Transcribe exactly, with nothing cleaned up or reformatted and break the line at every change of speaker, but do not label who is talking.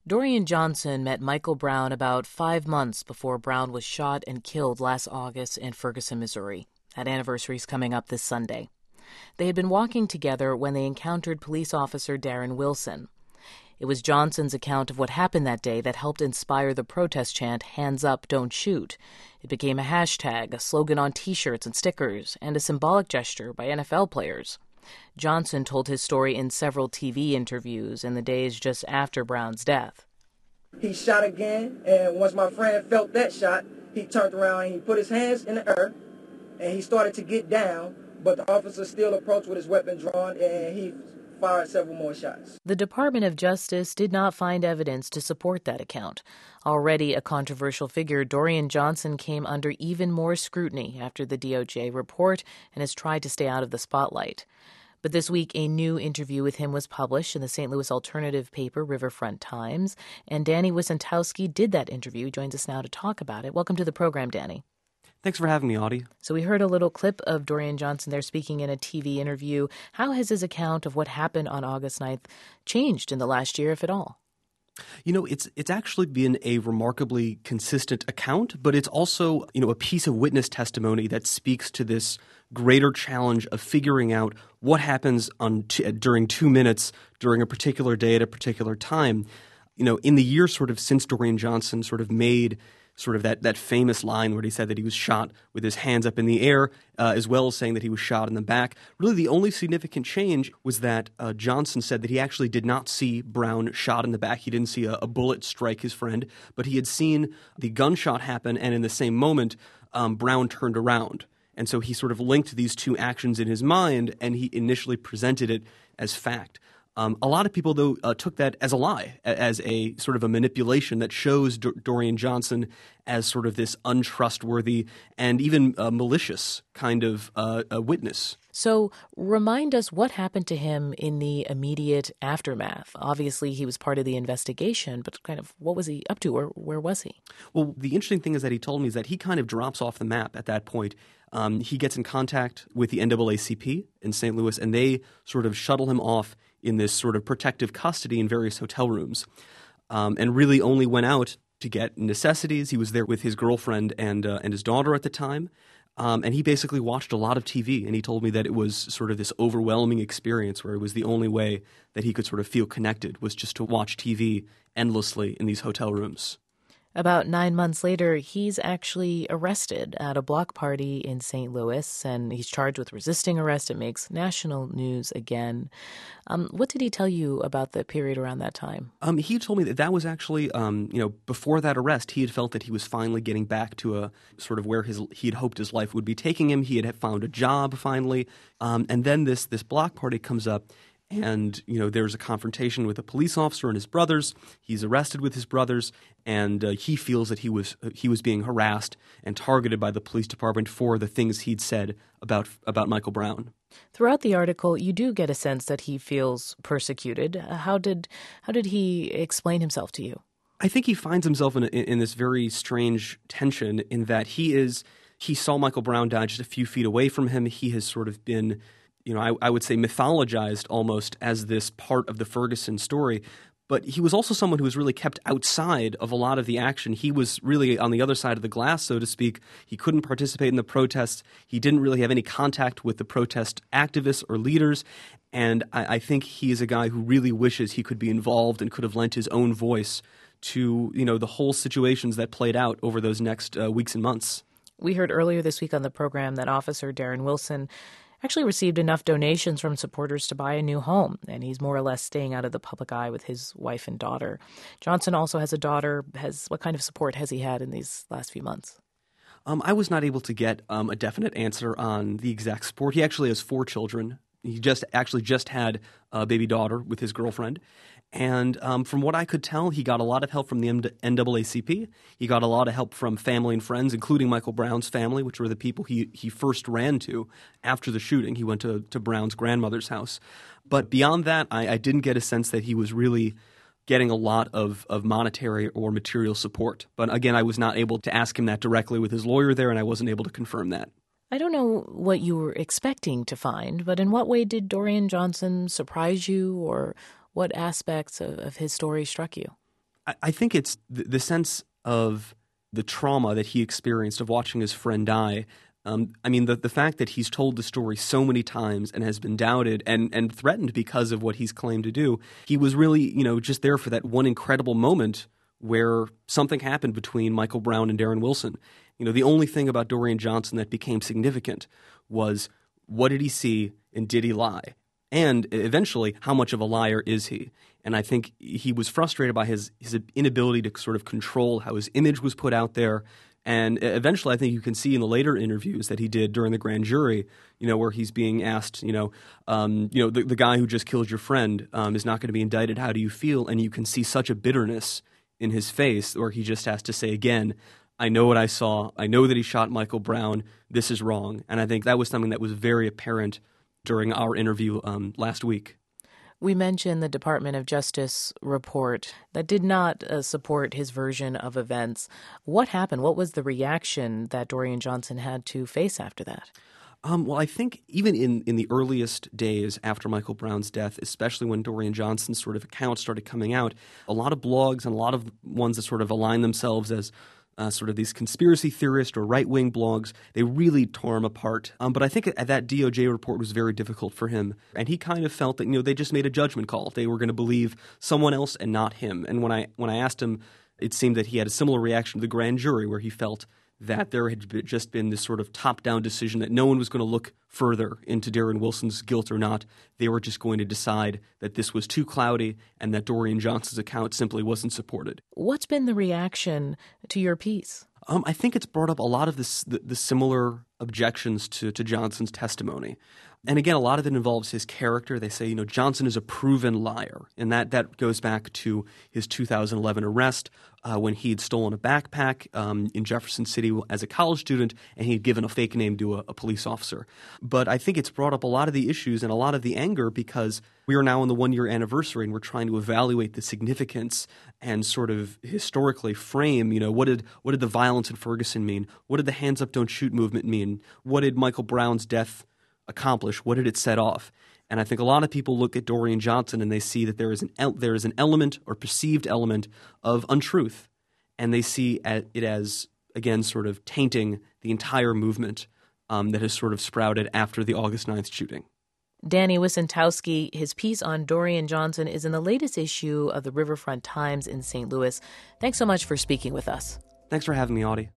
Dorian Johnson met Michael Brown about five months before Brown was shot and killed last August in Ferguson, Missouri. That anniversary is coming up this Sunday. They had been walking together when they encountered police officer Darren Wilson. It was Johnson's account of what happened that day that helped inspire the protest chant, "Hands Up, Don't Shoot." It became a hashtag, a slogan on T-shirts and stickers, and a symbolic gesture by N F L players. Johnson told his story in several T V interviews in the days just after Brown's death.
He shot again, and once my friend felt that shot, he turned around and he put his hands in the air, and he started to get down, but the officer still approached with his weapon drawn, and he fired several more shots.
The Department of Justice did not find evidence to support that account. Already a controversial figure, Dorian Johnson came under even more scrutiny after the D O J report and has tried to stay out of the spotlight. But this week, a new interview with him was published in the Saint Louis alternative paper Riverfront Times, and Danny Wicentowski did that interview. He joins us now to talk about it. Welcome to the program, Danny.
Thanks for having me, Audie.
So we heard a little clip of Dorian Johnson there speaking in a T V interview. How has his account of what happened on August ninth changed in the last year, if at all?
You know, it's it's actually been a remarkably consistent account, but it's also, you know, a piece of witness testimony that speaks to this greater challenge of figuring out what happens on t- during two minutes during a particular day at a particular time. You know, in the year sort of since Dorian Johnson sort of made sort of that, that famous line where he said that he was shot with his hands up in the air, uh, as well as saying that he was shot in the back. Really, the only significant change was that uh, Johnson said that he actually did not see Brown shot in the back. He didn't see a, a bullet strike his friend, but he had seen the gunshot happen, and in the same moment, um, Brown turned around. And so he sort of linked these two actions in his mind, and he initially presented it as fact. Um, a lot of people, though, uh, took that as a lie, as a sort of a manipulation that shows D- Dorian Johnson as sort of this untrustworthy and even uh, malicious kind of uh, a witness.
So remind us what happened to him in the immediate aftermath. Obviously, he was part of the investigation, but kind of what was he up to, or where was he?
Well, the interesting thing is that he told me is that he kind of drops off the map at that point. Um, he gets in contact with the N double A C P in Saint Louis, and they sort of shuttle him off in this sort of protective custody in various hotel rooms, um, and really only went out to get necessities. He was there with his girlfriend and uh, and his daughter at the time, um, and he basically watched a lot of T V, and he told me that it was sort of this overwhelming experience where it was the only way that he could sort of feel connected was just to watch T V endlessly in these hotel rooms.
About nine months later, he's actually arrested at a block party in Saint Louis, and he's charged with resisting arrest. It makes national news again. Um, what did he tell you about the period around that time?
Um, he told me that that was actually, um, you know, before that arrest, he had felt that he was finally getting back to a sort of where his he had hoped his life would be taking him. He had found a job finally, um, and then this this block party comes up. And, you know, there's a confrontation with a police officer and his brothers. He's arrested with his brothers, and uh, he feels that he was uh, he was being harassed and targeted by the police department for the things he'd said about about Michael Brown.
Throughout the article, you do get a sense that he feels persecuted. How did how did he explain himself to you?
I think he finds himself in, a, in this very strange tension in that he is he saw Michael Brown die just a few feet away from him. He has sort of been, you know, I, I would say mythologized almost as this part of the Ferguson story. But he was also someone who was really kept outside of a lot of the action. He was really on the other side of the glass, so to speak. He couldn't participate in the protests. He didn't really have any contact with the protest activists or leaders. And I, I think he is a guy who really wishes he could be involved and could have lent his own voice to, you know, the whole situations that played out over those next uh, weeks and months.
We heard earlier this week on the program that Officer Darren Wilson actually received enough donations from supporters to buy a new home, and he's more or less staying out of the public eye with his wife and daughter. Johnson also has a daughter. Has what kind of support has he had in these last few months?
Um, I was not able to get um, a definite answer on the exact support. He actually has four children. He just actually just had a baby daughter with his girlfriend. And um, from what I could tell, he got a lot of help from the N double A C P. He got a lot of help from family and friends, including Michael Brown's family, which were the people he, he first ran to after the shooting. He went to, to Brown's grandmother's house. But beyond that, I, I didn't get a sense that he was really getting a lot of, of monetary or material support. But again, I was not able to ask him that directly with his lawyer there, and I wasn't able to confirm that.
I don't know what you were expecting to find, but in what way did Dorian Johnson surprise you, or what aspects of, of his story struck you?
I, I think it's the, the sense of the trauma that he experienced of watching his friend die. Um, I mean, the, the fact that he's told the story so many times and has been doubted and, and threatened because of what he's claimed to do, he was really, you know, just there for that one incredible moment where something happened between Michael Brown and Darren Wilson. You know, the only thing about Dorian Johnson that became significant was what did he see and did he lie? And eventually, how much of a liar is he? And I think he was frustrated by his, his inability to sort of control how his image was put out there. And eventually, I think you can see in the later interviews that he did during the grand jury, you know, where he's being asked, you know, um, you know, the, the guy who just killed your friend um, is not going to be indicted. How do you feel? And you can see such a bitterness in his face where he just has to say again, I know what I saw. I know that he shot Michael Brown. This is wrong. And I think that was something that was very apparent during our interview um, last week.
We mentioned the Department of Justice report that did not uh, support his version of events. What happened? What was the reaction that Dorian Johnson had to face after that?
Um, well, I think even in, in the earliest days after Michael Brown's death, especially when Dorian Johnson's sort of accounts started coming out, a lot of blogs and a lot of ones that sort of align themselves as Uh, sort of these conspiracy theorist or right-wing blogs, they really tore him apart. Um, but I think that D O J report was very difficult for him. And he kind of felt that, you know, they just made a judgment call. They were going to believe someone else and not him. And when I when I asked him, it seemed that he had a similar reaction to the grand jury where he felt that there had just been this sort of top-down decision that no one was going to look further into Darren Wilson's guilt or not. They were just going to decide that this was too cloudy and that Dorian Johnson's account simply wasn't supported.
What's been the reaction to your piece?
Um, I think it's brought up a lot of this, the, the similar objections to, to Johnson's testimony. And again, a lot of it involves his character. They say, you know, Johnson is a proven liar. And that, that goes back to his two thousand eleven arrest uh, when he had stolen a backpack um, in Jefferson City as a college student, and he had given a fake name to a, a police officer. But I think it's brought up a lot of the issues and a lot of the anger because we are now on the one-year anniversary and we're trying to evaluate the significance and sort of historically frame, you know, what did what did the violence in Ferguson mean? What did the Hands Up, Don't Shoot movement mean? What did Michael Brown's death accomplish? What did it set off? And I think a lot of people look at Dorian Johnson and they see that there is an el- there is an element or perceived element of untruth, and they see it as, again, sort of tainting the entire movement um, that has sort of sprouted after the August ninth shooting.
Danny Wicentowski, his piece on Dorian Johnson is in the latest issue of the Riverfront Times in Saint Louis. Thanks so much for speaking with us.
Thanks for having me, Audie.